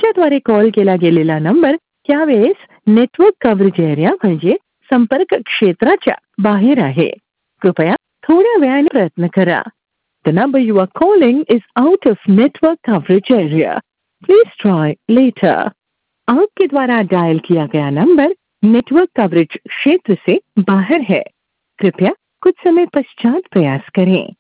तुमच्याद्वारे call केला गेलेला number त्यावेळेस नेटवर्क कव्हरेज एरिया म्हणजे संपर्क क्षेत्राच्या बाहेर आहे. कृपया थोड्या वेळाने प्रयत्न करा. The number you are calling is out of network coverage area. Please try later. आपके द्वारा डायल किया गया नंबर नेटवर्क कवरेज क्षेत्र से बाहर है. कृपया कुछ समय पश्चात प्रयास करें.